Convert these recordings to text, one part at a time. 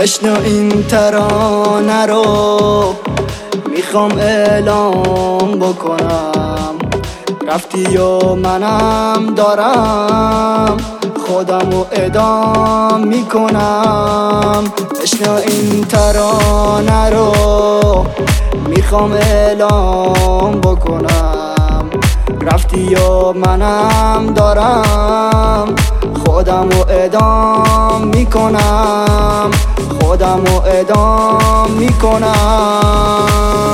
بشنو این ترانه رو میخوام اعلام بکنم، رفتی و منم دارم خودمو ادام میکنم. بشنو این ترانه رو میخوام اعلام بکنم، رفتی و منم دارم خودمو ادام میکنم، خودمو ادام میکنم.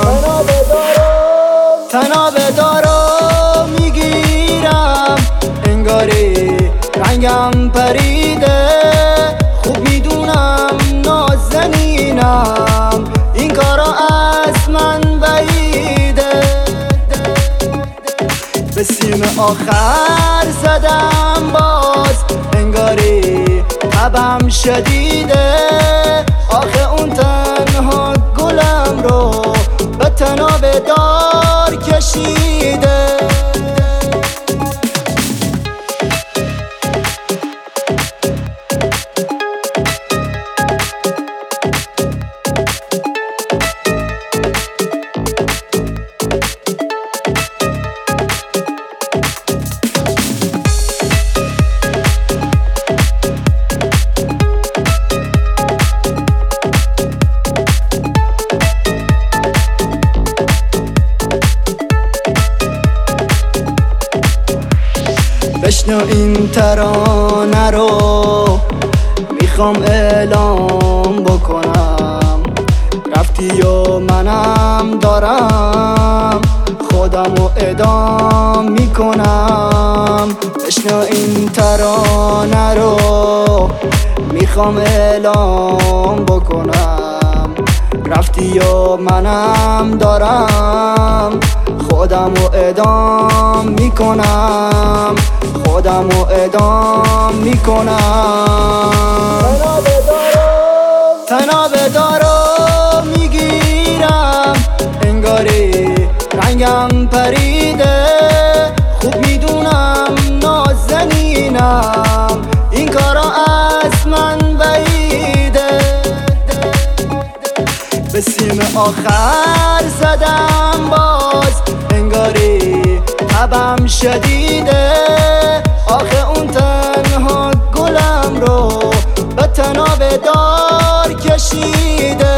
تنابه دارو میگیرم انگاری رنگم پریده، خوب میدونم نازنینم این کارا از من بعیده. به سیم آخر زدم باز انگاری تبم شدیده، آخه اون تنها گلم رو به تنابه دار کشیده. بشنو این ترانه رو میخوام اعلام بکنم، رفتی و منم دارم خودمو ادام میکنم. بشنو این ترانه رو میخوام اعلام بکنم، رفتی و منم دارم خودمو ادام میکنم، خودمو ادام میکنم. تنابه دارو میگیرم انگاری رنگم پریده، خوب میدونم نازنینم این کارا از من بعیده. به سیم آخر زدم باز انگاری تبم شدیده، آخه اون تنها گلم رو به تنابه دار کشیده.